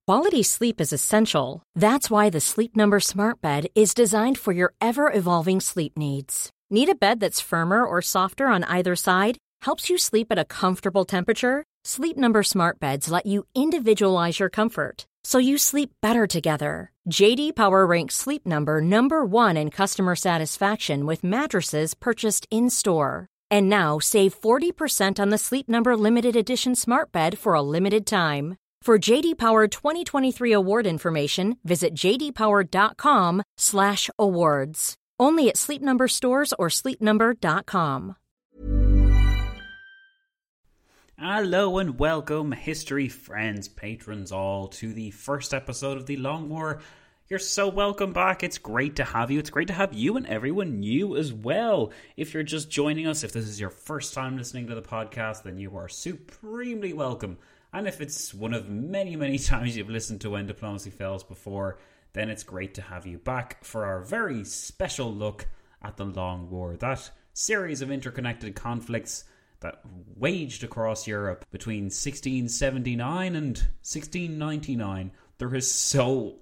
Quality sleep is essential. That's why the Sleep Number Smart Bed is designed for your ever-evolving sleep needs. Need a bed that's firmer or softer on either side? Helps you sleep at a comfortable temperature? Sleep Number Smart Beds let you individualize your comfort, so you sleep better together. J.D. Power ranks Sleep Number number one in customer satisfaction with mattresses purchased in-store. And now, save 40% on the Sleep Number Limited Edition Smart Bed for a limited time. For J.D. Power 2023 award information, visit jdpower.com/awards. Only at Sleep Number stores or sleepnumber.com. Hello and welcome, history friends, patrons all, to the first episode of The Long War. You're so welcome back. It's great to have you. It's great to have you and everyone new as well. If you're just joining us, if this is your first time listening to the podcast, then you are supremely welcome. And if it's one of many, many times you've listened to When Diplomacy Fails before, then it's great to have you back for our very special look at the Long War. That series of interconnected conflicts that waged across Europe between 1679 and 1699. There is so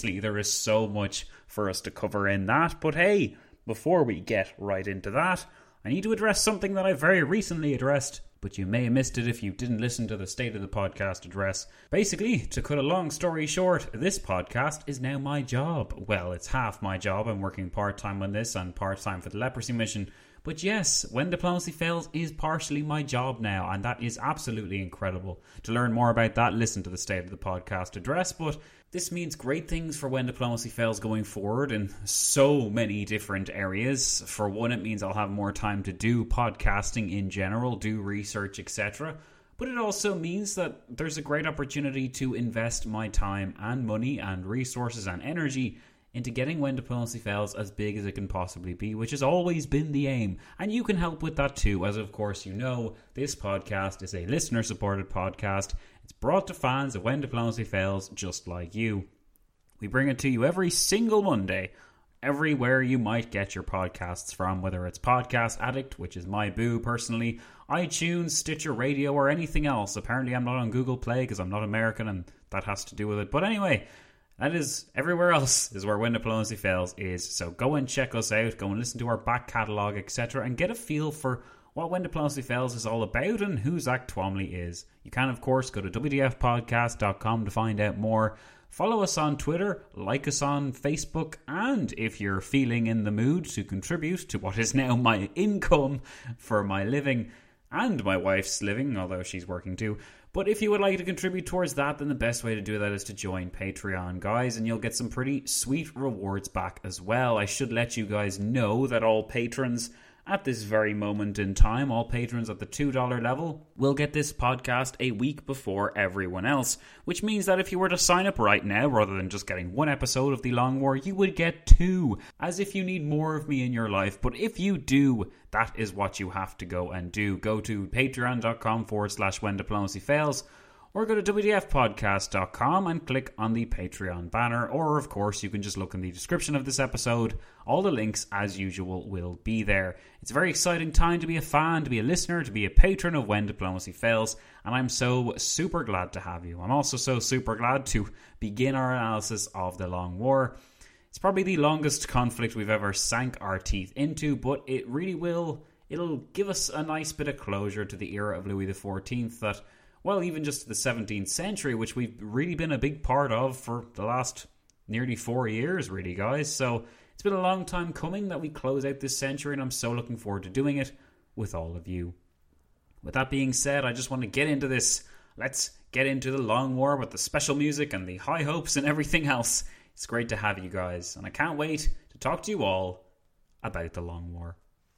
much for us to cover in that. But hey, before we get right into that, I need to address something that I very recently addressed, but you may have missed it if you didn't listen to the State of the Podcast address. Basically, to cut a long story short, this podcast is now my job. Well, it's half my job. I'm working part-time on this and part-time for the Leprosy Mission. But yes, When Diplomacy Fails is partially my job now, and that is absolutely incredible. To learn more about that, listen to the State of the Podcast address, but this means great things for When Diplomacy Fails going forward in so many different areas. For one, it means I'll have more time to do podcasting in general, do research, etc. But it also means that there's a great opportunity to invest my time and money and resources and energy into getting When Diplomacy Fails as big as it can possibly be, which has always been the aim. And you can help with that too, as of course you know, this podcast is a listener-supported podcast. It's brought to fans of When Diplomacy Fails just like you. We bring it to you every single Monday, everywhere you might get your podcasts from, whether it's Podcast Addict, which is my boo personally, iTunes, Stitcher Radio, or anything else. Apparently I'm not on Google Play because I'm not American and that has to do with it. But anyway, that is everywhere else is where When Diplomacy Fails is. So go and check us out, go and listen to our back catalogue, etc. and get a feel for what When Diplomacy Fails is all about and who Zach Twomley is. You can, of course, go to wdfpodcast.com to find out more. Follow us on Twitter, like us on Facebook, and if you're feeling in the mood to contribute to what is now my income for my living, and my wife's living, although she's working too. But if you would like to contribute towards that, then the best way to do that is to join Patreon, guys, and you'll get some pretty sweet rewards back as well. I should let you guys know that all patrons at this very moment in time, all patrons at the $2 level, will get this podcast a week before everyone else, which means that if you were to sign up right now, rather than just getting one episode of The Long War, you would get two, as if you need more of me in your life. But if you do, that is what you have to go and do. Go to patreon.com/When Diplomacy Fails, or go to wdfpodcast.com and click on the Patreon banner. Or, of course, you can just look in the description of this episode. All the links, as usual, will be there. It's a very exciting time to be a fan, to be a listener, to be a patron of When Diplomacy Fails, and I'm so super glad to have you. I'm also so super glad to begin our analysis of the Long War. It's probably the longest conflict we've ever sank our teeth into, but it really it'll give us a nice bit of closure to the era of Louis XIV that, well, even just the 17th century, which we've really been a big part of for the last nearly 4 years, really, guys. So it's been a long time coming that we close out this century, and I'm so looking forward to doing it with all of you. With that being said, I just want to get into this. Let's get into the Long War with the special music and the high hopes and everything else. It's great to have you guys, and I can't wait to talk to you all about the Long War.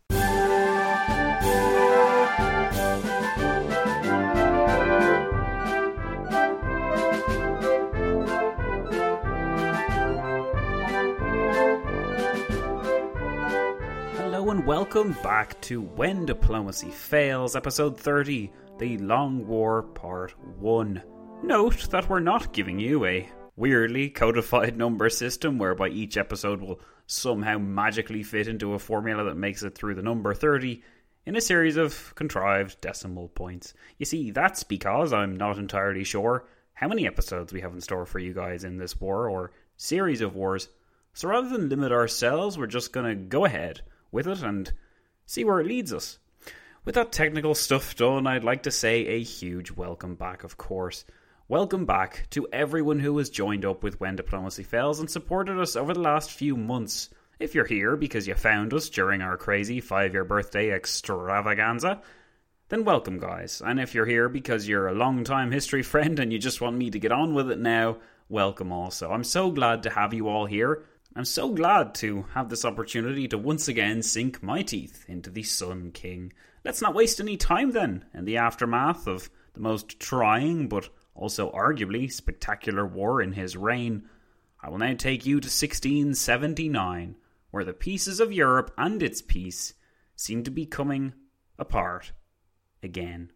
Hello and welcome back to When Diplomacy Fails, episode 30, The Long War, Part 1. Note that we're not giving you a weirdly codified number system whereby each episode will somehow magically fit into a formula that makes it through the number 30 in a series of contrived decimal points. You see, that's because I'm not entirely sure how many episodes we have in store for you guys in this war, or series of wars. So rather than limit ourselves, we're just going to go ahead with it and see where it leads us. With that technical stuff done, I'd like to say a huge welcome back, of course. Welcome back to everyone who has joined up with When Diplomacy Fails and supported us over the last few months. If you're here because you found us during our crazy 5-year birthday extravaganza, then welcome, guys. And if you're here because you're a long-time history friend and you just want me to get on with it now, welcome also. I'm so glad to have you all here. I'm so glad to have this opportunity to once again sink my teeth into the Sun King. Let's not waste any time then, in the aftermath of the most trying but also arguably spectacular war in his reign. I will now take you to 1679, where the pieces of Europe and its peace seem to be coming apart again.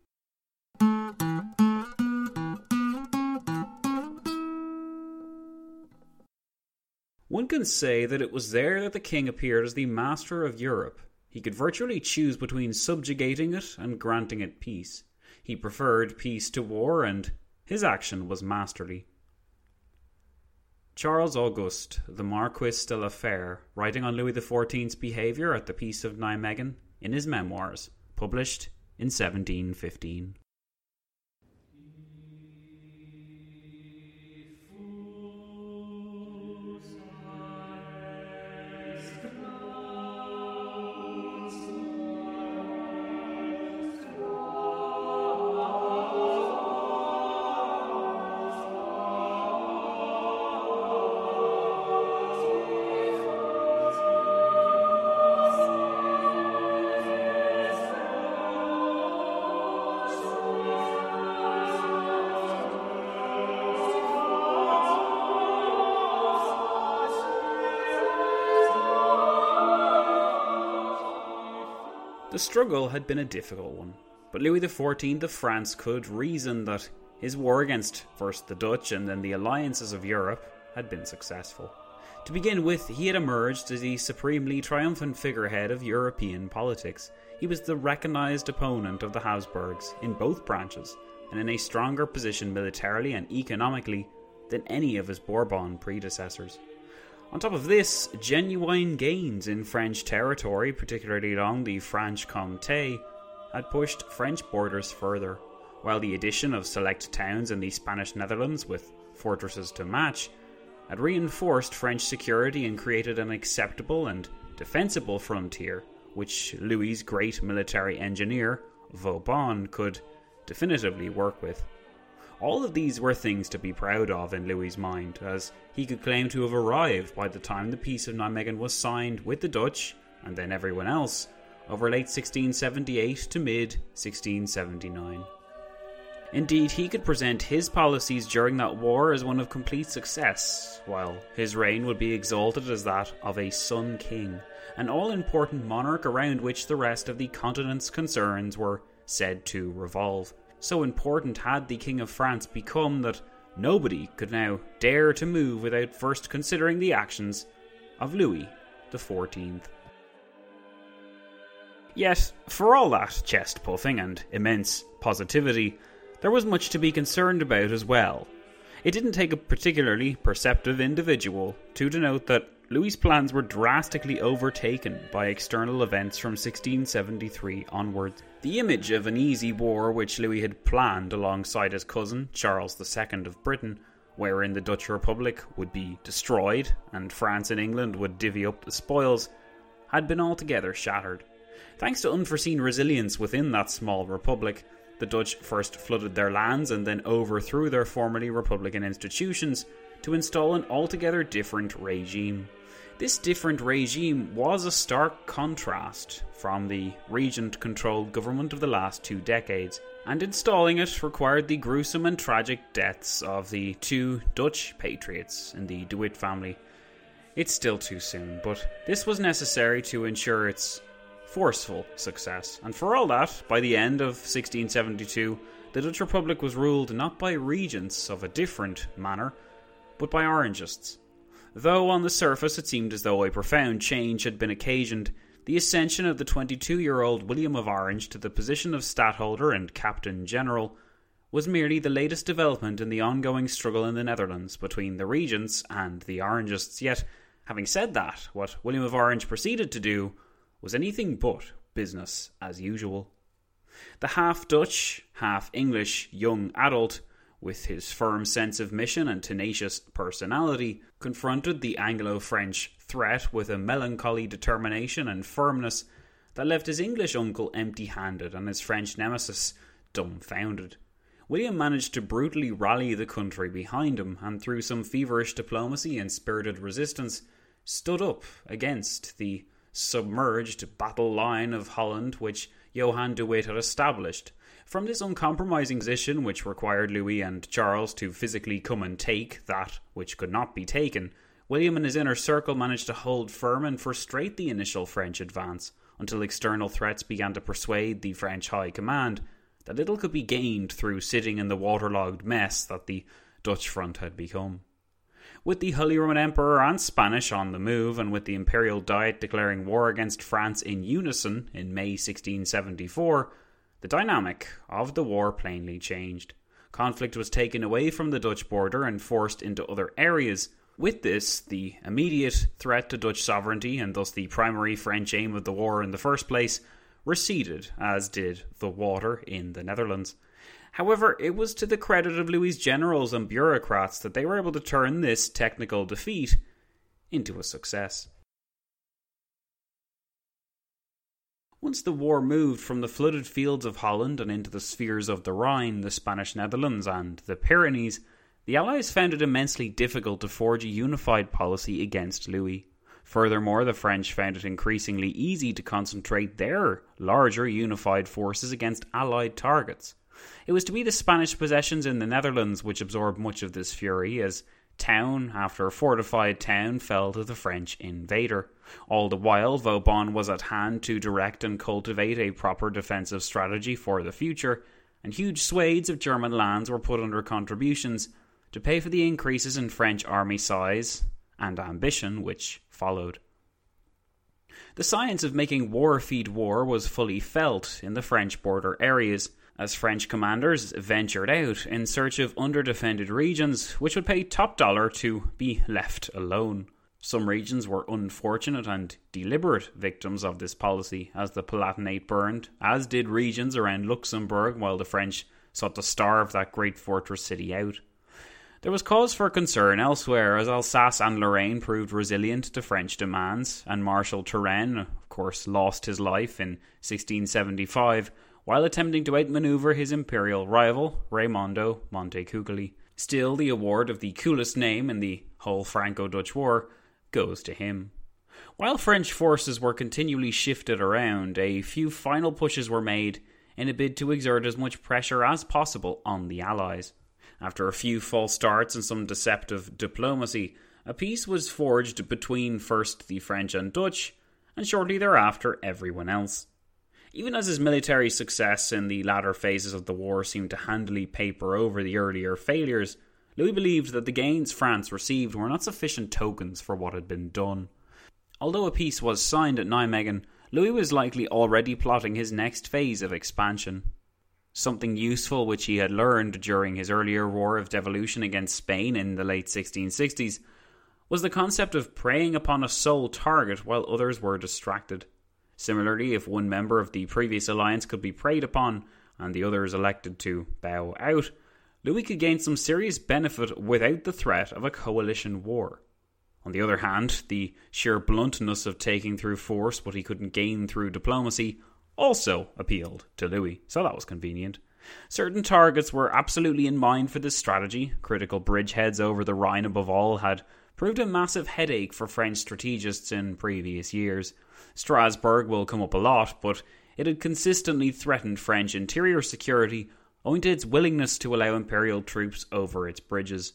One can say that it was there that the king appeared as the master of Europe. He could virtually choose between subjugating it and granting it peace. He preferred peace to war, and his action was masterly. Charles Auguste, the Marquis de la Fère, writing on Louis XIV's behaviour at the Peace of Nijmegen in his memoirs, published in 1715. The struggle had been a difficult one, but Louis XIV of France could reason that his war against first the Dutch and then the alliances of Europe had been successful. To begin with, he had emerged as the supremely triumphant figurehead of European politics. He was the recognised opponent of the Habsburgs in both branches, and in a stronger position militarily and economically than any of his Bourbon predecessors. On top of this, genuine gains in French territory, particularly along the Franche-Comté, had pushed French borders further, while the addition of select towns in the Spanish Netherlands with fortresses to match had reinforced French security and created an acceptable and defensible frontier, which Louis's great military engineer, Vauban, could definitively work with. All of these were things to be proud of in Louis's mind, as he could claim to have arrived by the time the Peace of Nijmegen was signed with the Dutch, and then everyone else, over late 1678 to mid-1679. Indeed, he could present his policies during that war as one of complete success, while his reign would be exalted as that of a Sun King, an all-important monarch around which the rest of the continent's concerns were said to revolve. So important had the King of France become that nobody could now dare to move without first considering the actions of Louis XIV. Yet, for all that chest-puffing and immense positivity, there was much to be concerned about as well. It didn't take a particularly perceptive individual to denote that Louis's plans were drastically overtaken by external events from 1673 onwards. The image of an easy war which Louis had planned alongside his cousin, Charles II of Britain, wherein the Dutch Republic would be destroyed and France and England would divvy up the spoils, had been altogether shattered. Thanks to unforeseen resilience within that small republic, the Dutch first flooded their lands and then overthrew their formerly republican institutions to install an altogether different regime. This different regime was a stark contrast from the regent-controlled government of the last 2 decades, and installing it required the gruesome and tragic deaths of the 2 Dutch patriots in the De Witt family. It's still too soon, but this was necessary to ensure its forceful success, and for all that, by the end of 1672, the Dutch Republic was ruled not by regents of a different manner, but by Orangists. Though on the surface it seemed as though a profound change had been occasioned, the ascension of the 22-year-old William of Orange to the position of Stadtholder and Captain General was merely the latest development in the ongoing struggle in the Netherlands between the regents and the Orangists. Yet, having said that, what William of Orange proceeded to do was anything but business as usual. The half-Dutch, half-English young adult, with his firm sense of mission and tenacious personality, confronted the Anglo-French threat with a melancholy determination and firmness that left his English uncle empty-handed and his French nemesis dumbfounded. William managed to brutally rally the country behind him, and through some feverish diplomacy and spirited resistance, stood up against the submerged battle line of Holland which Johann de Witt had established. From this uncompromising position, which required Louis and Charles to physically come and take that which could not be taken, William and his inner circle managed to hold firm and frustrate the initial French advance, until external threats began to persuade the French High Command that little could be gained through sitting in the waterlogged mess that the Dutch front had become. With the Holy Roman Emperor and Spanish on the move, and with the Imperial Diet declaring war against France in unison in May 1674, the dynamic of the war plainly changed. Conflict was taken away from the Dutch border and forced into other areas. With this, the immediate threat to Dutch sovereignty, and thus the primary French aim of the war in the first place, receded, as did the water in the Netherlands. However, it was to the credit of Louis's generals and bureaucrats that they were able to turn this technical defeat into a success. Once the war moved from the flooded fields of Holland and into the spheres of the Rhine, the Spanish Netherlands and the Pyrenees, the Allies found it immensely difficult to forge a unified policy against Louis. Furthermore, the French found it increasingly easy to concentrate their larger unified forces against Allied targets. It was to be the Spanish possessions in the Netherlands which absorbed much of this fury, as town after fortified town fell to the French invader. All the while, Vauban was at hand to direct and cultivate a proper defensive strategy for the future, and huge swathes of German lands were put under contributions to pay for the increases in French army size and ambition which followed. The science of making war feed war was fully felt in the French border areas, as French commanders ventured out in search of under-defended regions which would pay top dollar to be left alone. Some regions were unfortunate and deliberate victims of this policy, as the Palatinate burned, as did regions around Luxembourg, while the French sought to starve that great fortress city out. There was cause for concern elsewhere, as Alsace and Lorraine proved resilient to French demands, and Marshal Turenne, of course, lost his life in 1675, while attempting to outmaneuver his imperial rival, Raimondo Montecuccoli. Still, the award of the coolest name in the whole Franco-Dutch War goes to him. While French forces were continually shifted around, a few final pushes were made in a bid to exert as much pressure as possible on the Allies. After a few false starts and some deceptive diplomacy, a peace was forged between first the French and Dutch, and shortly thereafter everyone else. Even as his military success in the latter phases of the war seemed to handily paper over the earlier failures, Louis believed that the gains France received were not sufficient tokens for what had been done. Although a peace was signed at Nijmegen, Louis was likely already plotting his next phase of expansion. Something useful which he had learned during his earlier war of devolution against Spain in the late 1660s was the concept of preying upon a sole target while others were distracted. Similarly, if one member of the previous alliance could be preyed upon and the others elected to bow out, Louis could gain some serious benefit without the threat of a coalition war. On the other hand, the sheer bluntness of taking through force what he couldn't gain through diplomacy also appealed to Louis, so that was convenient. Certain targets were absolutely in mind for this strategy. Critical bridgeheads over the Rhine above all had proved a massive headache for French strategists in previous years. Strasbourg will come up a lot, but it had consistently threatened French interior security owing to its willingness to allow imperial troops over its bridges.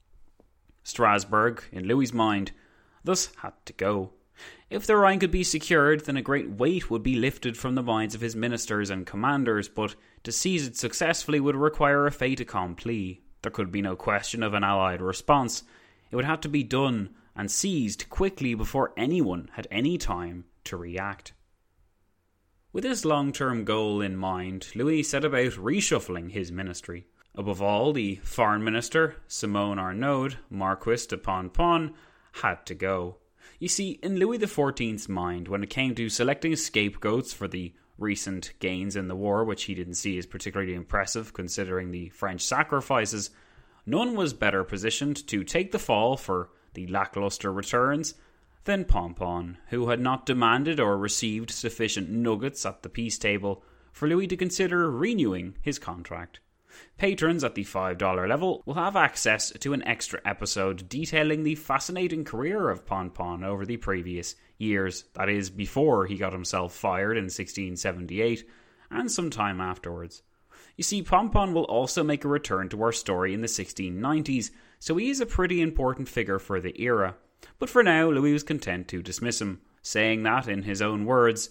Strasbourg, in Louis's mind, thus had to go. If the Rhine could be secured, then a great weight would be lifted from the minds of his ministers and commanders, but to seize it successfully would require a fait accompli. There could be no question of an Allied response. It would have to be done and seized quickly before anyone had any time to react. With this long-term goal in mind, Louis set about reshuffling his ministry. Above all, the foreign minister, Simon Arnaud, Marquis de Ponpon, had to go. You see, in Louis XIV's mind, when it came to selecting scapegoats for the recent gains in the war, which he didn't see as particularly impressive considering the French sacrifices, none was better positioned to take the fall for the lacklustre returns than Ponpon, who had not demanded or received sufficient nuggets at the peace table for Louis to consider renewing his contract. Patrons at the $5 level will have access to an extra episode detailing the fascinating career of Ponpon over the previous years, that is, before he got himself fired in 1678 and some time afterwards. You see, Ponpon will also make a return to our story in the 1690s, so he is a pretty important figure for the era. But for now, Louis was content to dismiss him, saying that, in his own words,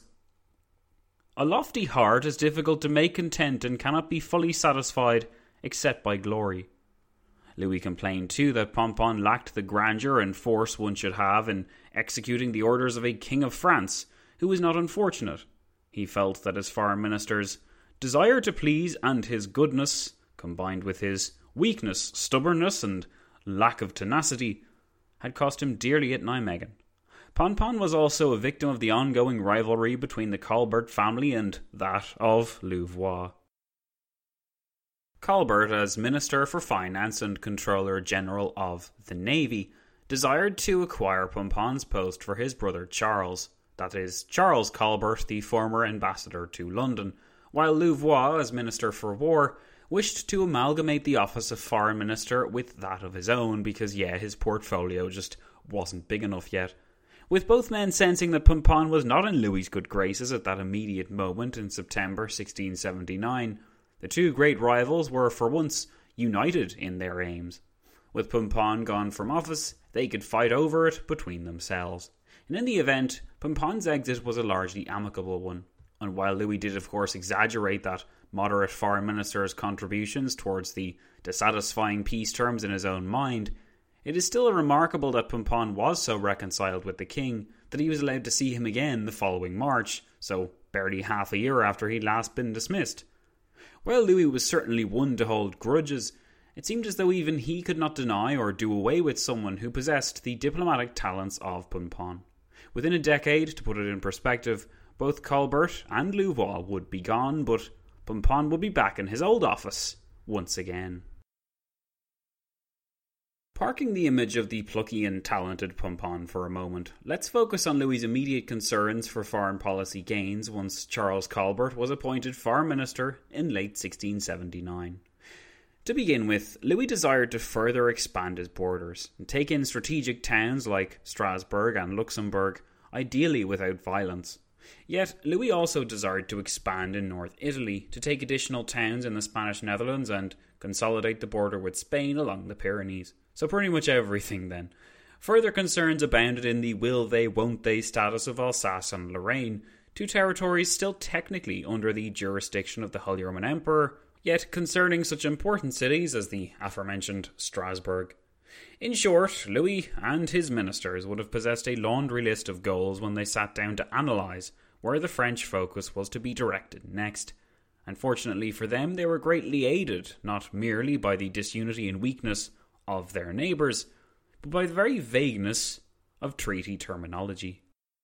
"A lofty heart is difficult to make content and cannot be fully satisfied except by glory." Louis complained too that Ponpon lacked the grandeur and force one should have in executing the orders of a king of France, who was not unfortunate. He felt that his foreign minister's desire to please and his goodness, combined with his weakness, stubbornness, and lack of tenacity, had cost him dearly at Nijmegen. Ponpon was also a victim of the ongoing rivalry between the Colbert family and that of Louvois. Colbert, as Minister for Finance and Controller General of the Navy, desired to acquire Ponpon's post for his brother Charles, that is, Charles Colbert, the former ambassador to London, while Louvois, as Minister for War, wished to amalgamate the office of Foreign Minister with that of his own because, his portfolio just wasn't big enough yet. With both men sensing that Ponpon was not in Louis's good graces at that immediate moment in September 1679, the two great rivals were for once united in their aims. With Ponpon gone from office, they could fight over it between themselves. And in the event, Ponpon's exit was a largely amicable one. And while Louis did of course exaggerate that moderate foreign minister's contributions towards the dissatisfying peace terms in his own mind, it is still remarkable that Ponpon was so reconciled with the king that he was allowed to see him again the following March, so barely half a year after he'd last been dismissed. While Louis was certainly one to hold grudges, it seemed as though even he could not deny or do away with someone who possessed the diplomatic talents of Ponpon. Within a decade, to put it in perspective, both Colbert and Louvois would be gone, but Ponpon would be back in his old office once again. Parking the image of the plucky and talented Ponpon for a moment, let's focus on Louis's immediate concerns for foreign policy gains once Charles Colbert was appointed Foreign Minister in late 1679. To begin with, Louis desired to further expand his borders and take in strategic towns like Strasbourg and Luxembourg, ideally without violence. Yet, Louis also desired to expand in North Italy, to take additional towns in the Spanish Netherlands and consolidate the border with Spain along the Pyrenees. So pretty much everything then. Further concerns abounded in the will they, won't they status of Alsace and Lorraine, two territories still technically under the jurisdiction of the Holy Roman Emperor, yet concerning such important cities as the aforementioned Strasbourg. In short, Louis and his ministers would have possessed a laundry list of goals when they sat down to analyse where the French focus was to be directed next. Unfortunately for them, they were greatly aided not merely by the disunity and weakness of their neighbours, but by the very vagueness of treaty terminology.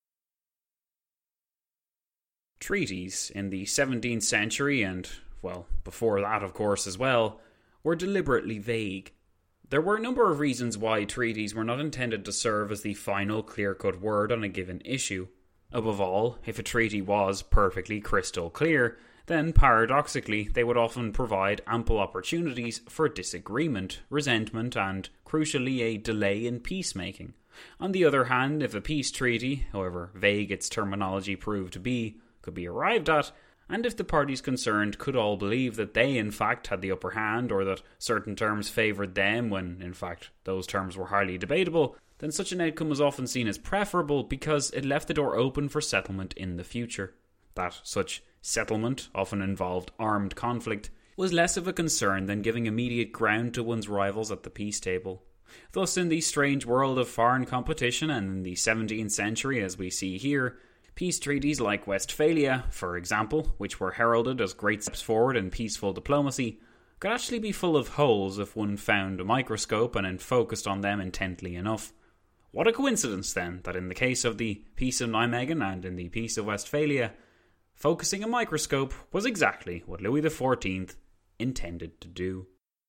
Treaties in the 17th century, and, well, before that of course as well, were deliberately vague. There were a number of reasons why treaties were not intended to serve as the final clear-cut word on a given issue. Above all, if a treaty was perfectly crystal clear, then paradoxically they would often provide ample opportunities for disagreement, resentment, and, crucially, a delay in peacemaking. On the other hand, if a peace treaty, however vague its terminology proved to be, could be arrived at, and if the parties concerned could all believe that they in fact had the upper hand, or that certain terms favoured them when in fact those terms were highly debatable, then such an outcome was often seen as preferable because it left the door open for settlement in the future. That such settlement often involved armed conflict was less of a concern than giving immediate ground to one's rivals at the peace table. Thus, in the strange world of foreign competition, and in the 17th century as we see here, peace treaties like Westphalia, for example, which were heralded as great steps forward in peaceful diplomacy, could actually be full of holes if one found a microscope and then focused on them intently enough. What a coincidence, then, that in the case of the Peace of Nijmegen and in the Peace of Westphalia, focusing a microscope was exactly what Louis XIV intended to do.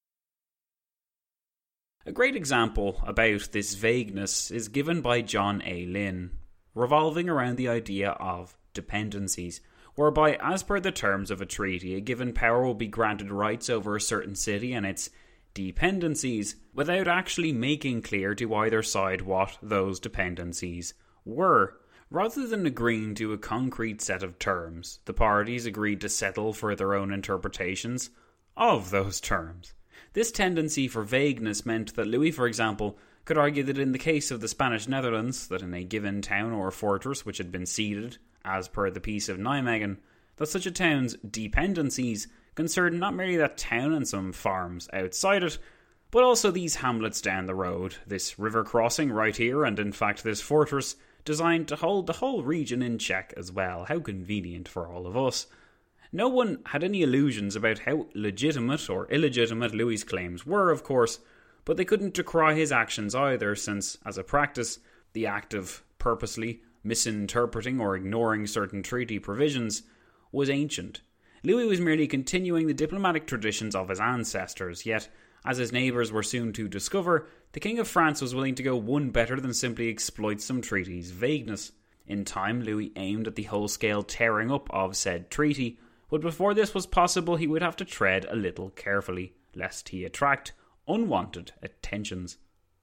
A great example about this vagueness is given by John A. Lynn, revolving around the idea of dependencies, whereby, as per the terms of a treaty, a given power will be granted rights over a certain city and its dependencies, without actually making clear to either side what those dependencies were. Rather than agreeing to a concrete set of terms, the parties agreed to settle for their own interpretations of those terms. This tendency for vagueness meant that Louis, for example, could argue that in the case of the Spanish Netherlands, that in a given town or fortress which had been ceded, as per the Peace of Nijmegen, that such a town's dependencies concerned not merely that town and some farms outside it, but also these hamlets down the road, this river crossing right here, and in fact this fortress designed to hold the whole region in check as well. How convenient for all of us. No one had any illusions about how legitimate or illegitimate Louis's claims were, of course, but they couldn't decry his actions either, since, as a practice, the act of purposely misinterpreting or ignoring certain treaty provisions was ancient. Louis was merely continuing the diplomatic traditions of his ancestors, yet, as his neighbours were soon to discover, the King of France was willing to go one better than simply exploit some treaty's vagueness. In time, Louis aimed at the whole-scale tearing up of said treaty, but before this was possible he would have to tread a little carefully, lest he attract unwanted attentions.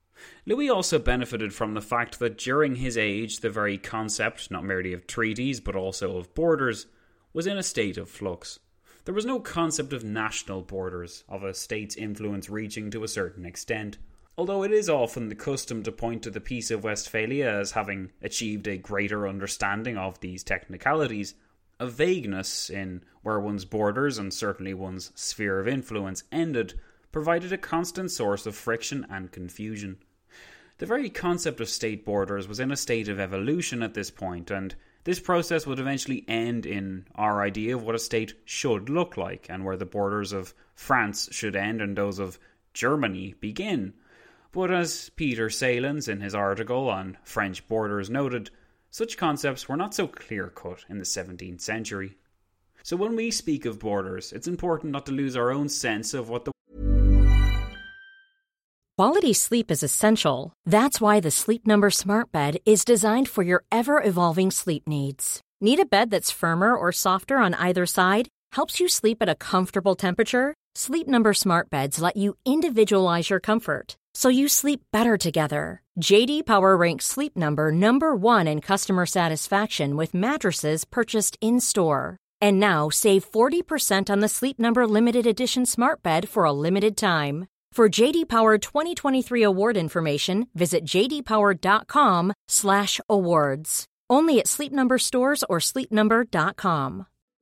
Louis also benefited from the fact that during his age the very concept, not merely of treaties but also of borders, was in a state of flux. There was no concept of national borders, of a state's influence reaching to a certain extent. Although it is often the custom to point to the Peace of Westphalia as having achieved a greater understanding of these technicalities, a vagueness in where one's borders and certainly one's sphere of influence ended provided a constant source of friction and confusion. The very concept of state borders was in a state of evolution at this point, and this process would eventually end in our idea of what a state should look like, and where the borders of France should end and those of Germany begin. But as Peter Salins in his article on French borders noted, such concepts were not so clear-cut in the 17th century. So when we speak of borders, it's important not to lose our own sense of what the Quality sleep is essential. That's why the Sleep Number Smart Bed is designed for your ever-evolving sleep needs. Need a bed that's firmer or softer on either side? Helps you sleep at a comfortable temperature? Sleep Number Smart Beds let you individualize your comfort, so you sleep better together. J.D. Power ranks Sleep Number number 1 in customer satisfaction with mattresses purchased in-store. And now save 40% on the Sleep Number Limited Edition Smart Bed for a limited time. For J.D. Power 2023 award information, visit jdpower.com/awards. Only at Sleep Number stores or sleepnumber.com.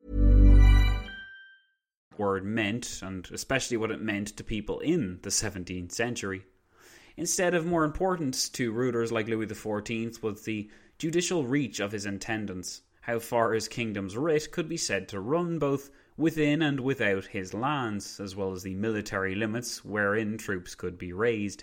word meant, and especially what it meant to people in the 17th century. Instead of more importance to rulers like Louis XIV was the judicial reach of his intendants, how far his kingdom's writ could be said to run both within and without his lands, as well as the military limits wherein troops could be raised.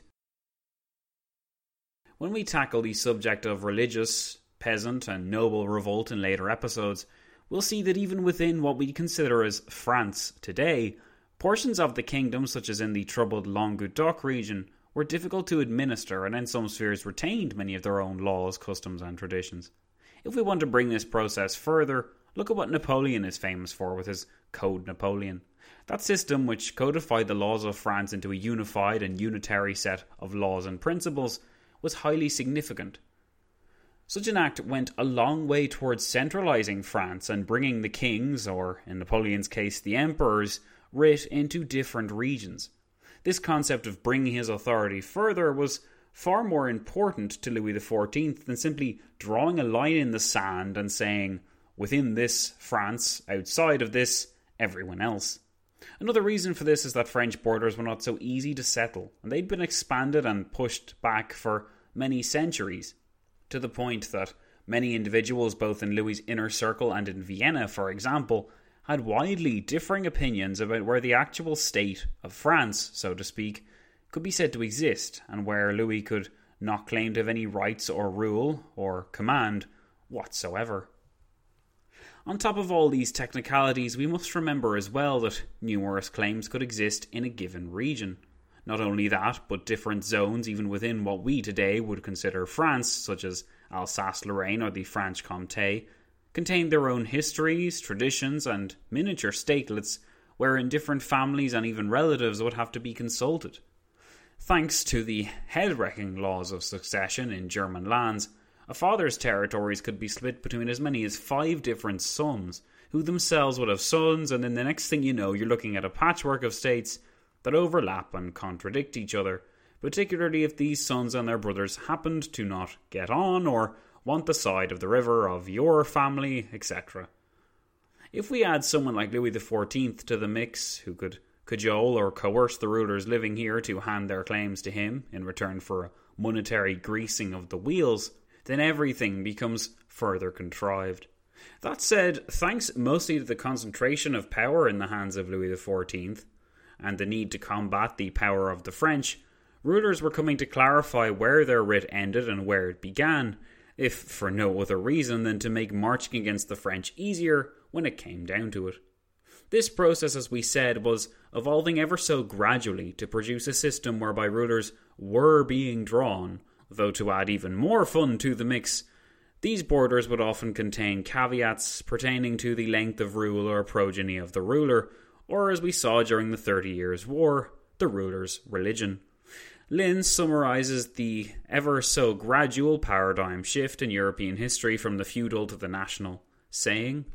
When we tackle the subject of religious, peasant and noble revolt in later episodes, we'll see that even within what we consider as France today, portions of the kingdom, such as in the troubled Languedoc region, were difficult to administer and in some spheres retained many of their own laws, customs and traditions. If we want to bring this process further, look at what Napoleon is famous for with his Code Napoleon. That system, which codified the laws of France into a unified and unitary set of laws and principles, was highly significant. Such an act went a long way towards centralising France and bringing the king's, or in Napoleon's case the emperor's, writ into different regions. This concept of bringing his authority further was far more important to Louis XIV than simply drawing a line in the sand and saying, within this France, outside of this, everyone else. Another reason for this is that French borders were not so easy to settle, and they'd been expanded and pushed back for many centuries, to the point that many individuals, both in Louis's inner circle and in Vienna, for example, had widely differing opinions about where the actual state of France, so to speak, could be said to exist, and where Louis could not claim to have any rights or rule or command whatsoever. On top of all these technicalities, we must remember as well that numerous claims could exist in a given region. Not only that, but different zones even within what we today would consider France, such as Alsace-Lorraine or the Franche-Comté, contained their own histories, traditions, and miniature statelets, wherein different families and even relatives would have to be consulted. Thanks to the head-wrecking laws of succession in German lands, a father's territories could be split between as many as 5 different sons, who themselves would have sons, and then the next thing you know, you're looking at a patchwork of states that overlap and contradict each other, particularly if these sons and their brothers happened to not get on or want the side of the river of your family, etc. If we add someone like Louis XIV to the mix, who could cajole or coerce the rulers living here to hand their claims to him in return for a monetary greasing of the wheels, then everything becomes further contrived. That said, thanks mostly to the concentration of power in the hands of Louis XIV, and the need to combat the power of the French, rulers were coming to clarify where their writ ended and where it began, if for no other reason than to make marching against the French easier when it came down to it. This process, as we said, was evolving ever so gradually to produce a system whereby rulers were being drawn, though to add even more fun to the mix, these borders would often contain caveats pertaining to the length of rule or progeny of the ruler, or as we saw during the 30 Years' War, the ruler's religion. Lynn summarises the ever so gradual paradigm shift in European history from the feudal to the national, saying,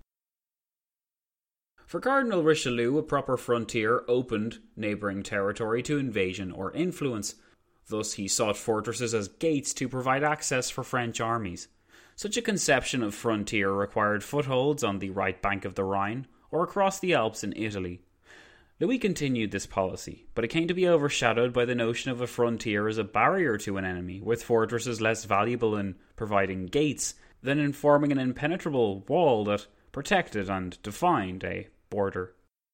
"For Cardinal Richelieu, a proper frontier opened neighbouring territory to invasion or influence. Thus he sought fortresses as gates to provide access for French armies. Such a conception of frontier required footholds on the right bank of the Rhine, or across the Alps in Italy. Louis continued this policy, but it came to be overshadowed by the notion of a frontier as a barrier to an enemy, with fortresses less valuable in providing gates than in forming an impenetrable wall that protected and defined a border.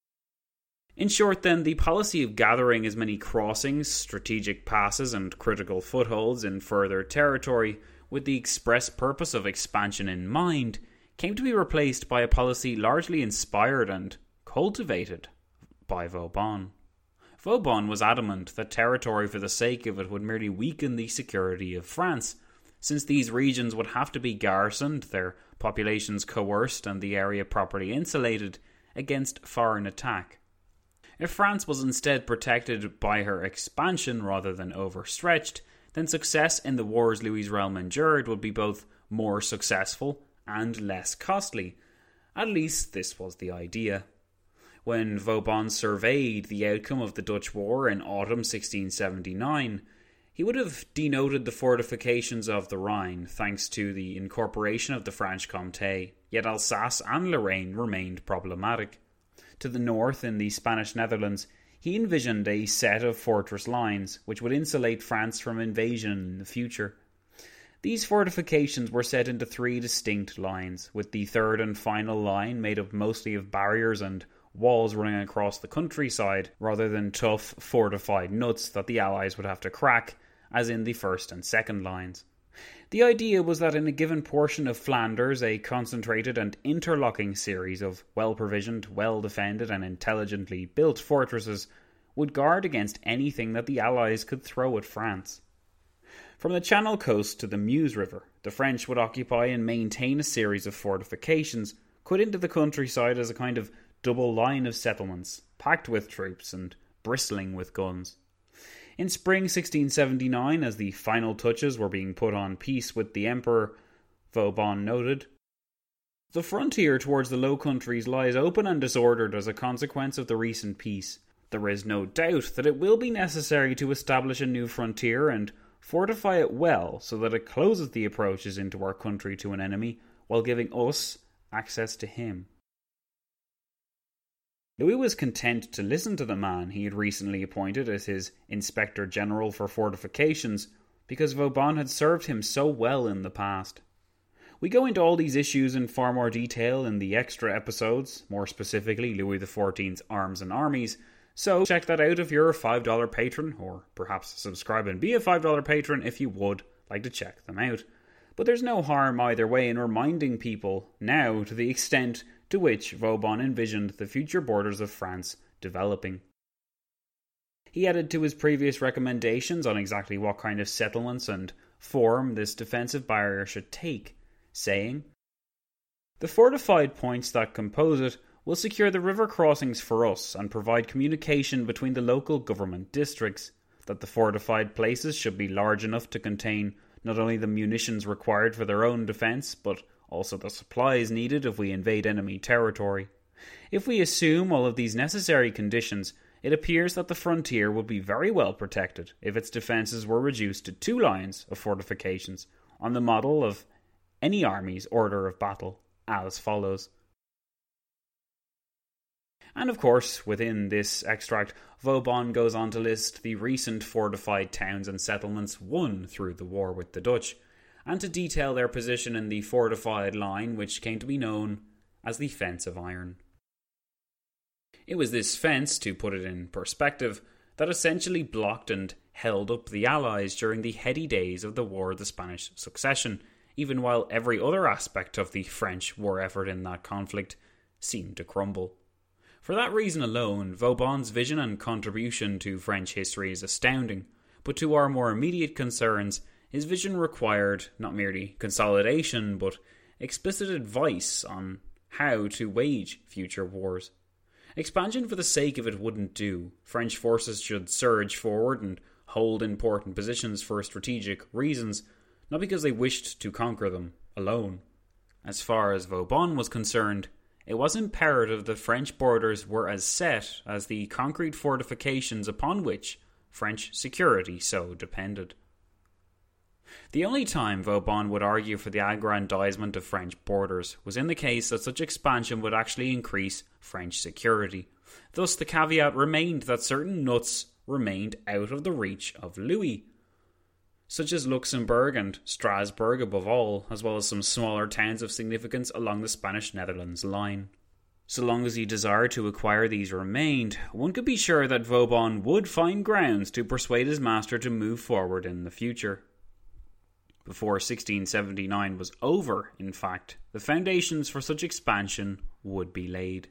In short, then, the policy of gathering as many crossings, strategic passes, and critical footholds in further territory, with the express purpose of expansion in mind, came to be replaced by a policy largely inspired and cultivated by Vauban. Vauban was adamant that territory for the sake of it would merely weaken the security of France, since these regions would have to be garrisoned, their populations coerced, and the area properly insulated against foreign attack. If France was instead protected by her expansion rather than overstretched, then success in the wars Louis's realm endured would be both more successful and less costly. At least this was the idea. When Vauban surveyed the outcome of the Dutch War in autumn 1679, he would have denoted the fortifications of the Rhine thanks to the incorporation of the Franche-Comté, yet Alsace and Lorraine remained problematic. To the north, in the Spanish Netherlands, he envisioned a set of fortress lines which would insulate France from invasion in the future. These fortifications were set into 3 distinct lines, with the third and final line made up mostly of barriers and walls running across the countryside, rather than tough, fortified nuts that the Allies would have to crack, as in the first and second lines. The idea was that in a given portion of Flanders, a concentrated and interlocking series of well-provisioned, well-defended and intelligently built fortresses would guard against anything that the Allies could throw at France. From the Channel coast to the Meuse River, the French would occupy and maintain a series of fortifications cut into the countryside as a kind of double line of settlements, packed with troops and bristling with guns. In spring 1679, as the final touches were being put on peace with the Emperor, Vauban noted, "The frontier towards the Low Countries lies open and disordered as a consequence of the recent peace. There is no doubt that it will be necessary to establish a new frontier and fortify it well so that it closes the approaches into our country to an enemy while giving us access to him." Louis was content to listen to the man he had recently appointed as his Inspector General for Fortifications because Vauban had served him so well in the past. We go into all these issues in far more detail in the extra episodes, more specifically Louis XIV's Arms and Armies, so check that out if you're a $5 patron, or perhaps subscribe and be a $5 patron if you would like to check them out. But there's no harm either way in reminding people now to the extent to which Vauban envisioned the future borders of France developing. He added to his previous recommendations on exactly what kind of settlements and form this defensive barrier should take, saying, "The fortified points that compose it will secure the river crossings for us and provide communication between the local government districts, that the fortified places should be large enough to contain not only the munitions required for their own defence, but also the supplies needed if we invade enemy territory. If we assume all of these necessary conditions, it appears that the frontier would be very well protected if its defences were reduced to 2 lines of fortifications, on the model of any army's order of battle, as follows." And of course, within this extract, Vauban goes on to list the recent fortified towns and settlements won through the war with the Dutch, and to detail their position in the fortified line which came to be known as the Fence of Iron. It was this fence, to put it in perspective, that essentially blocked and held up the Allies during the heady days of the War of the Spanish Succession, even while every other aspect of the French war effort in that conflict seemed to crumble. For that reason alone, Vauban's vision and contribution to French history is astounding, but to our more immediate concerns, his vision required not merely consolidation, but explicit advice on how to wage future wars. Expansion for the sake of it wouldn't do. French forces should surge forward and hold important positions for strategic reasons, not because they wished to conquer them alone. As far as Vauban was concerned, it was imperative that French borders were as set as the concrete fortifications upon which French security so depended. The only time Vauban would argue for the aggrandizement of French borders was in the case that such expansion would actually increase French security. Thus the caveat remained that certain nuts remained out of the reach of Louis, such as Luxembourg and Strasbourg above all, as well as some smaller towns of significance along the Spanish-Netherlands line. So long as he desired to acquire these remained, one could be sure that Vauban would find grounds to persuade his master to move forward in the future. Before 1679 was over, in fact, the foundations for such expansion would be laid.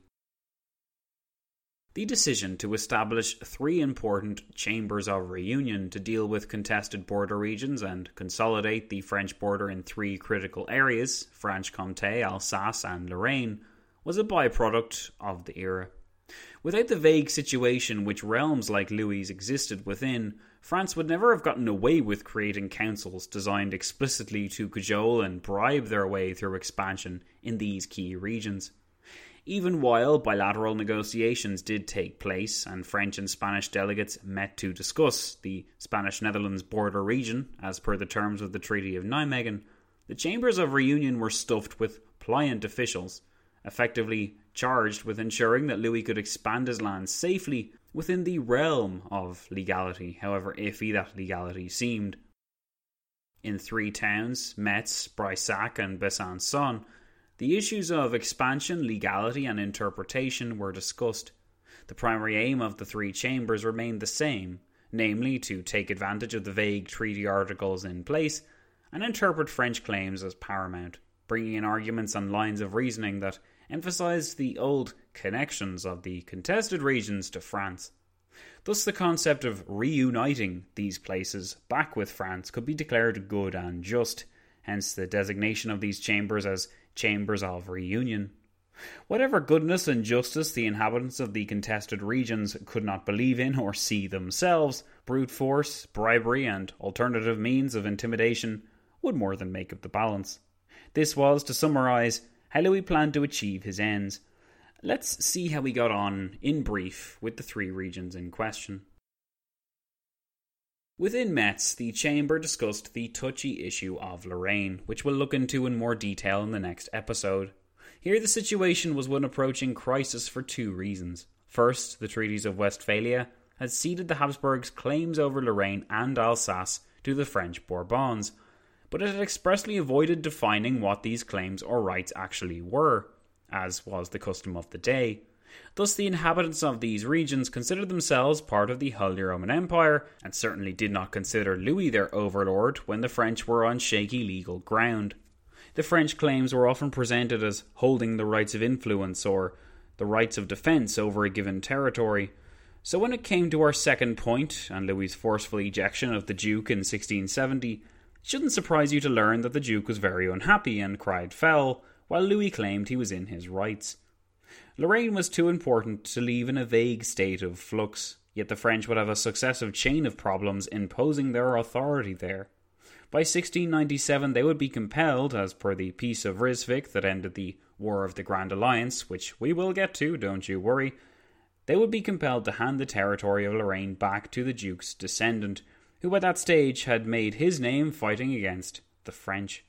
The decision to establish 3 important chambers of reunion to deal with contested border regions and consolidate the French border in 3 critical areas, Franche-Comté, Alsace and Lorraine, was a byproduct of the era. Without the vague situation which realms like Louis existed within, France would never have gotten away with creating councils designed explicitly to cajole and bribe their way through expansion in these key regions. Even while bilateral negotiations did take place and French and Spanish delegates met to discuss the Spanish-Netherlands border region, as per the terms of the Treaty of Nijmegen, the chambers of reunion were stuffed with pliant officials, effectively charged with ensuring that Louis could expand his lands safely within the realm of legality, however iffy that legality seemed. In 3 towns, Metz, Breissac and Besançon, the issues of expansion, legality and interpretation were discussed. The primary aim of the 3 chambers remained the same, namely to take advantage of the vague treaty articles in place and interpret French claims as paramount, bringing in arguments and lines of reasoning that emphasised the old connections of the contested regions to France. Thus the concept of reuniting these places back with France could be declared good and just, hence the designation of these chambers as chambers of reunion. Whatever goodness and justice the inhabitants of the contested regions could not believe in or see themselves, brute force, bribery and alternative means of intimidation would more than make up the balance. This was, to summarise, how Louis planned to achieve his ends. Let's see how he got on, in brief, with the 3 regions in question. Within Metz, the chamber discussed the touchy issue of Lorraine, which we'll look into in more detail in the next episode. Here the situation was one approaching crisis for 2 reasons. First, the treaties of Westphalia had ceded the Habsburgs' claims over Lorraine and Alsace to the French Bourbons, but it had expressly avoided defining what these claims or rights actually were, as was the custom of the day. Thus the inhabitants of these regions considered themselves part of the Holy Roman Empire, and certainly did not consider Louis their overlord when the French were on shaky legal ground. The French claims were often presented as holding the rights of influence or the rights of defence over a given territory. So when it came to our second point, and Louis's forceful ejection of the Duke in 1670, it shouldn't surprise you to learn that the Duke was very unhappy and cried foul, while Louis claimed he was in his rights. Lorraine was too important to leave in a vague state of flux, yet the French would have a successive chain of problems imposing their authority there. By 1697 they would be compelled, as per the Peace of Ryswick that ended the War of the Grand Alliance, which we will get to, don't you worry, they would be compelled to hand the territory of Lorraine back to the Duke's descendant, who at that stage had made his name fighting against the French.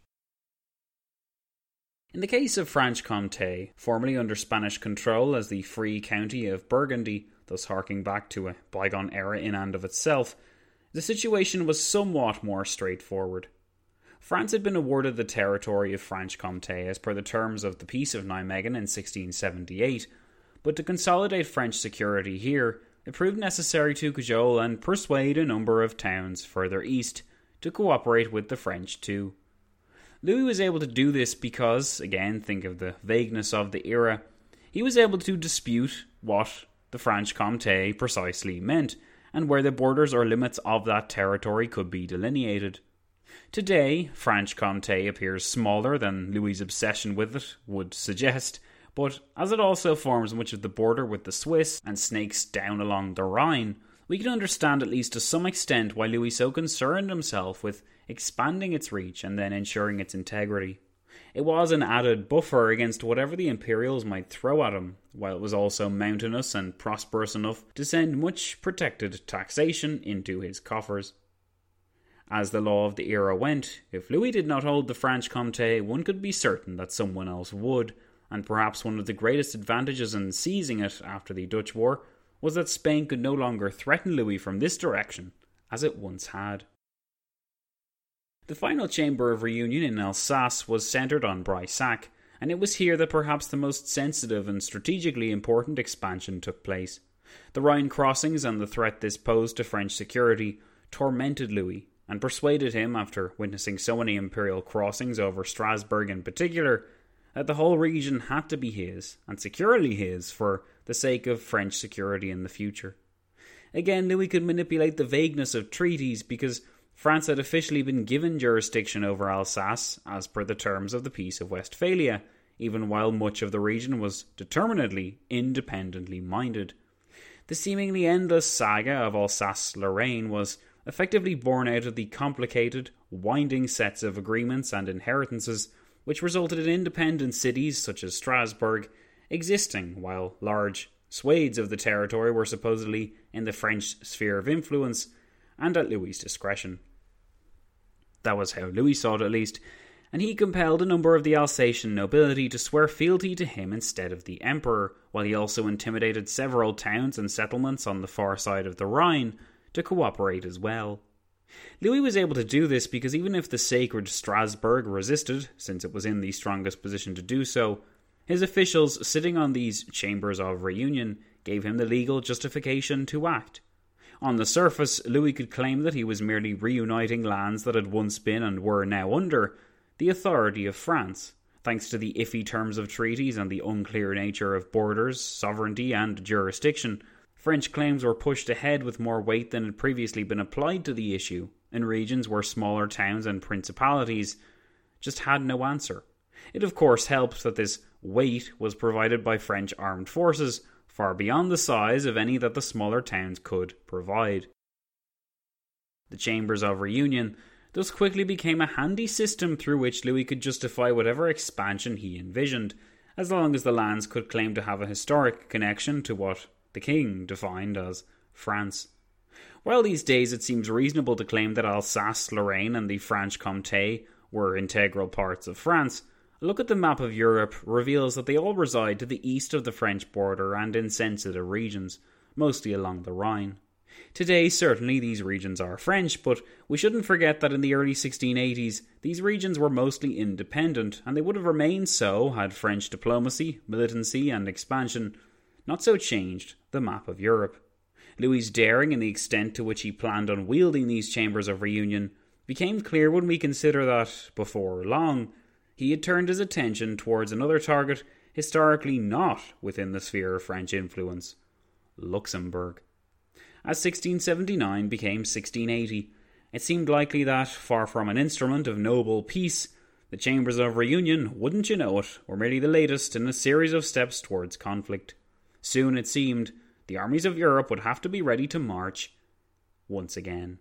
In the case of Franche-Comté, formerly under Spanish control as the Free County of Burgundy, thus harking back to a bygone era in and of itself, the situation was somewhat more straightforward. France had been awarded the territory of Franche-Comté as per the terms of the Peace of Nijmegen in 1678, but to consolidate French security here, it proved necessary to cajole and persuade a number of towns further east to cooperate with the French too. Louis was able to do this because, again, think of the vagueness of the era, he was able to dispute what the Franche-Comté precisely meant, and where the borders or limits of that territory could be delineated. Today, Franche-Comté appears smaller than Louis's obsession with it would suggest, but as it also forms much of the border with the Swiss and snakes down along the Rhine, we can understand at least to some extent why Louis so concerned himself with expanding its reach and then ensuring its integrity. It was an added buffer against whatever the Imperials might throw at him, while it was also mountainous and prosperous enough to send much protected taxation into his coffers. As the law of the era went, if Louis did not hold the Franche-Comté, one could be certain that someone else would, and perhaps one of the greatest advantages in seizing it after the Dutch War was that Spain could no longer threaten Louis from this direction, as it once had. The final chamber of reunion in Alsace was centred on Breisach, and it was here that perhaps the most sensitive and strategically important expansion took place. The Rhine crossings and the threat this posed to French security tormented Louis, and persuaded him, after witnessing so many imperial crossings over Strasbourg in particular, that the whole region had to be his, and securely his, for the sake of French security in the future. Again, Louis could manipulate the vagueness of treaties because France had officially been given jurisdiction over Alsace as per the terms of the Peace of Westphalia, even while much of the region was determinedly independently minded. The seemingly endless saga of Alsace-Lorraine was effectively born out of the complicated, winding sets of agreements and inheritances which resulted in independent cities such as Strasbourg existing, while large swathes of the territory were supposedly in the French sphere of influence and at Louis's discretion. That was how Louis saw it, at least, and he compelled a number of the Alsatian nobility to swear fealty to him instead of the emperor, while he also intimidated several towns and settlements on the far side of the Rhine to cooperate as well. Louis was able to do this because even if the sacred Strasbourg resisted, since it was in the strongest position to do so, his officials sitting on these chambers of reunion gave him the legal justification to act. On the surface, Louis could claim that he was merely reuniting lands that had once been and were now under the authority of France, thanks to the iffy terms of treaties and the unclear nature of borders, sovereignty and jurisdiction. French claims were pushed ahead with more weight than had previously been applied to the issue, in regions where smaller towns and principalities just had no answer. It of course helped that this weight was provided by French armed forces, far beyond the size of any that the smaller towns could provide. The chambers of reunion thus quickly became a handy system through which Louis could justify whatever expansion he envisioned, as long as the lands could claim to have a historic connection to what the king defined as France. While these days it seems reasonable to claim that Alsace, Lorraine and the Franche-Comté were integral parts of France, a look at the map of Europe reveals that they all reside to the east of the French border and in sensitive regions, mostly along the Rhine. Today, certainly, these regions are French, but we shouldn't forget that in the early 1680s, these regions were mostly independent, and they would have remained so had French diplomacy, militancy, and expansion not so changed the map of Europe. Louis's daring and the extent to which he planned on wielding these chambers of reunion became clear when we consider that, before long, he had turned his attention towards another target historically not within the sphere of French influence: Luxembourg. As 1679 became 1680, it seemed likely that, far from an instrument of noble peace, the chambers of reunion, wouldn't you know it, were merely the latest in a series of steps towards conflict. Soon, it seemed, the armies of Europe would have to be ready to march once again.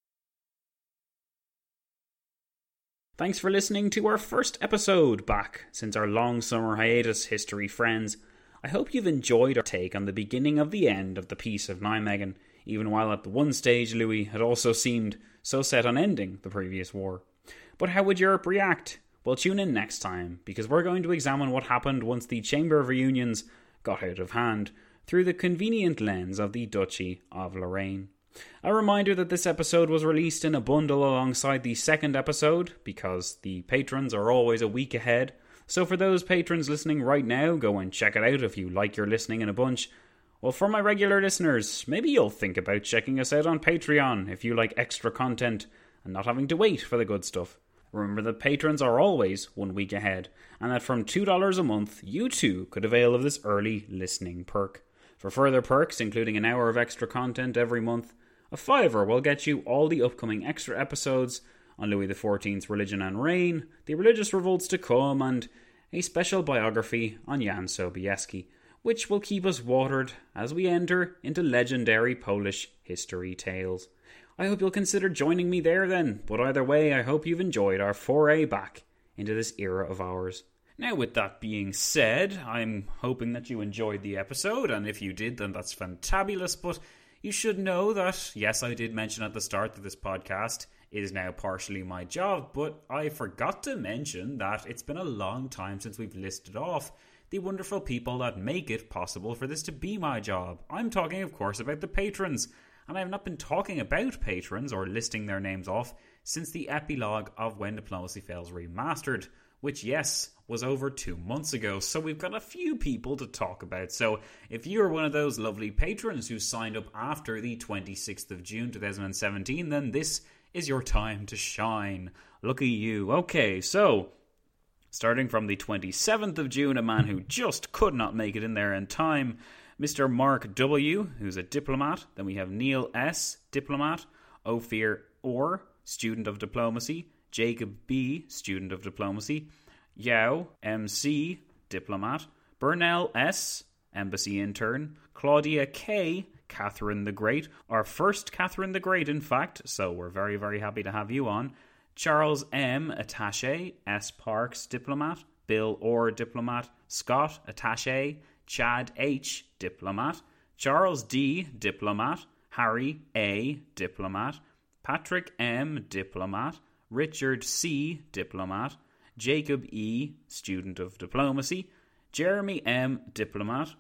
Thanks for listening to our first episode back since our long summer hiatus, history friends. I hope you've enjoyed our take on the beginning of the end of the Peace of Nijmegen, even while at the one stage Louis had also seemed so set on ending the previous war. But how would Europe react? Well, tune in next time, because we're going to examine what happened once the Chamber of Reunions got out of hand, through the convenient lens of the Duchy of Lorraine. A reminder that this episode was released in a bundle alongside the second episode, because the patrons are always a week ahead. So for those patrons listening right now, go and check it out if you like your listening in a bunch. Well, for my regular listeners, maybe you'll think about checking us out on Patreon if you like extra content and not having to wait for the good stuff. Remember that patrons are always 1 week ahead, and that from $2 a month, you too could avail of this early listening perk. For further perks, including an hour of extra content every month, a $5 will get you all the upcoming extra episodes on Louis XIV's religion and reign, the religious revolts to come, and a special biography on Jan Sobieski, which will keep us watered as we enter into legendary Polish history tales. I hope you'll consider joining me there then, but either way, I hope you've enjoyed our foray back into this era of ours. Now, with that being said, I'm hoping that you enjoyed the episode, and if you did, then that's fantabulous, but you should know that, yes, I did mention at the start that this podcast is now partially my job, but I forgot to mention that it's been a long time since we've listed off the wonderful people that make it possible for this to be my job. I'm talking, of course, about the patrons, and I have not been talking about patrons or listing their names off since the epilogue of When Diplomacy Fails Remastered, which, yes, was over 2 months ago, so we've got a few people to talk about. So if you're one of those lovely patrons who signed up after the 26th of June 2017, then this is your time to shine. Lucky you. Okay, so starting from the 27th of June, a man who just could not make it in there in time, Mr. Mark W., who's a diplomat. Then we have Neil S., diplomat. Ophir Orr, student of diplomacy. Jacob B., student of diplomacy. Yao MC, diplomat. Burnell S., embassy intern. Claudia K., Catherine the Great. Our first Catherine the Great, in fact, so we're very, very happy to have you on. Charles M., attaché. S. Parks, diplomat. Bill Orr, diplomat. Scott, attaché. Chad H., diplomat. Charles D., diplomat. Harry A., diplomat. Patrick M., diplomat. Richard C., diplomat. Jacob E., student of diplomacy. Jeremy M., diplomat.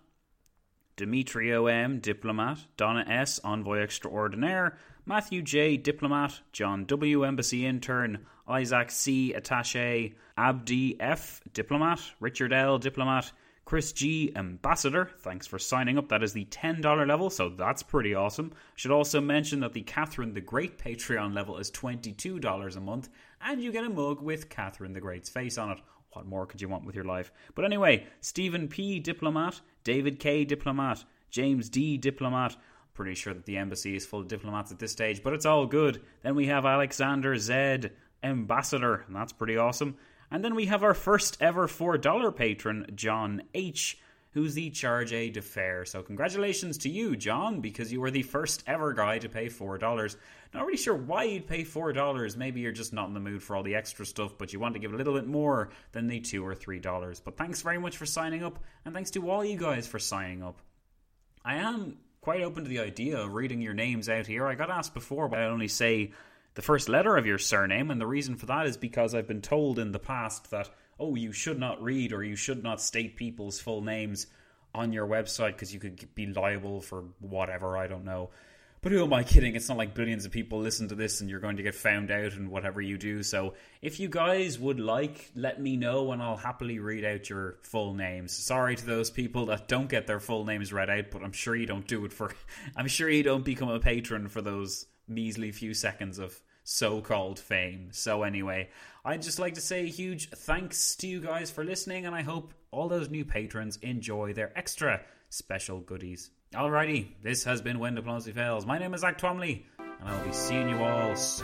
Demetrio M., diplomat. Donna S., envoy extraordinaire. Matthew J., diplomat. John W., embassy intern. Isaac C., attaché. Abdi F., diplomat. Richard L., diplomat. Chris G., ambassador. Thanks for signing up. That is the $10 level, so that's pretty awesome. Should also mention that the Catherine the Great Patreon level is $22 a month, and you get a mug with Catherine the Great's face on it. What more could you want with your life? But anyway, Stephen P., diplomat. David K., diplomat. James D., diplomat. Pretty sure that the embassy is full of diplomats at this stage, but it's all good. Then we have Alexander Z., ambassador, and that's pretty awesome. And then we have our first ever $4 patron, John H., who's the charge d'affaires. So congratulations to you, John, because you were the first ever guy to pay $4. Not really sure why you'd pay $4. Maybe you're just not in the mood for all the extra stuff, but you want to give a little bit more than the $2 or $3. But thanks very much for signing up, and thanks to all you guys for signing up. I am quite open to the idea of reading your names out here. I got asked before, but I only say the first letter of your surname, and the reason for that is because I've been told in the past that, oh, you should not read or you should not state people's full names on your website because you could be liable for whatever, I don't know. But who am I kidding? It's not like billions of people listen to this and you're going to get found out in whatever you do. So if you guys would like, let me know and I'll happily read out your full names. Sorry to those people that don't get their full names read out, but I'm sure you don't do it for... I'm sure you don't become a patron for those measly few seconds of so-called fame. So anyway, I'd just like to say a huge thanks to you guys for listening, and I hope all those new patrons enjoy their extra special goodies. Alrighty, this has been When Diplomacy Fails. My name is Zach Twomley, and I'll be seeing you all soon.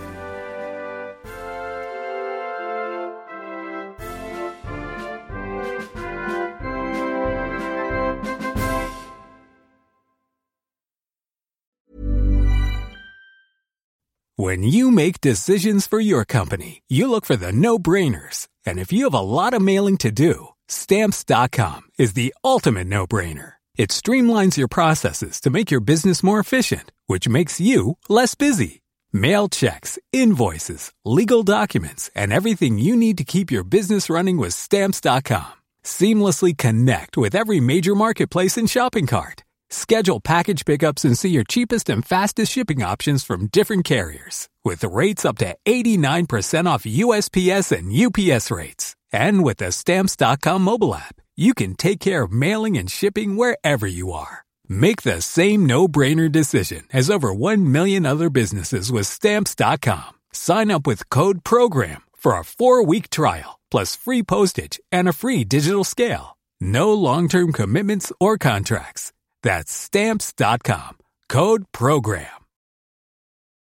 When you make decisions for your company, you look for the no-brainers. And if you have a lot of mailing to do, Stamps.com is the ultimate no-brainer. It streamlines your processes to make your business more efficient, which makes you less busy. Mail checks, invoices, legal documents, and everything you need to keep your business running with Stamps.com. Seamlessly connect with every major marketplace and shopping cart. Schedule package pickups and see your cheapest and fastest shipping options from different carriers, with rates up to 89% off USPS and UPS rates. And with the Stamps.com mobile app, you can take care of mailing and shipping wherever you are. Make the same no-brainer decision as over 1 million other businesses with Stamps.com. Sign up with code PROGRAM for a 4-week trial, plus free postage and a free digital scale. No long-term commitments or contracts. That's Stamps.com. Code PROGRAM.